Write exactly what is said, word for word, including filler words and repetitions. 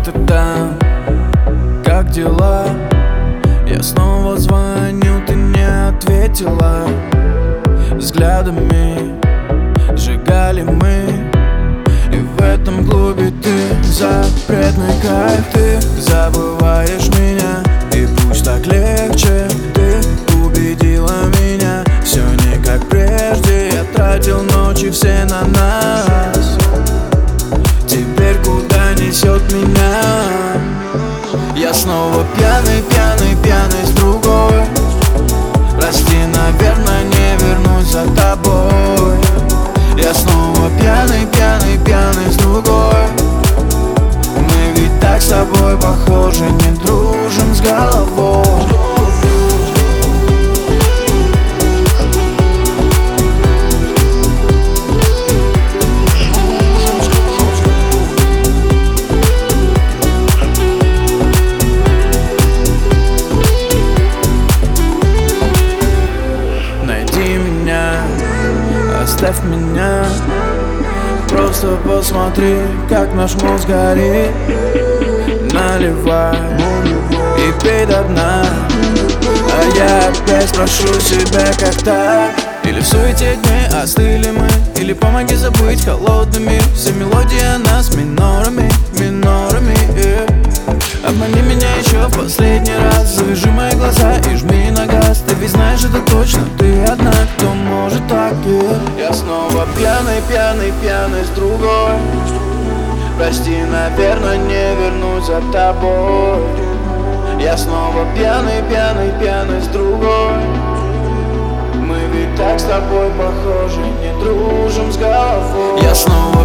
ты там? Как дела? Я снова звоню, ты не ответила. Взглядами сжигали мы, и в этом клубе ты запретный кайф. Ты забываешь меня, и пусть так легче. Ты убедила меня, все не как прежде. Я тратил ночи все на нас. Теперь куда несет меня? Я снова пьяный, пьяный, пьяный с другой. Прости, наверное, не вернусь за тобой. Я снова пьяный, пьяный, пьяный с другой. Мы ведь так с тобой похожи, не дружим с головой. Оставь меня, просто посмотри, как наш мозг горит. Наливай и пей до дна. А я опять спрошу себя, как так? Или в суете дней остыли мы? Или помоги забыть холодными все мелодии о нас минорами, минорами, yeah. Обмани меня еще в последний раз. Завяжи мои глаза и жми на газ. Ты ведь знаешь это точно, ты одна, кто может так, yeah. Я снова пьяный, пьяный, пьяный с другой. Прости, наверное, не вернусь за тобой. Я снова пьяный, пьяный, пьяный с другой. Мы ведь так с тобой похожи, не дружим с головой. Я снова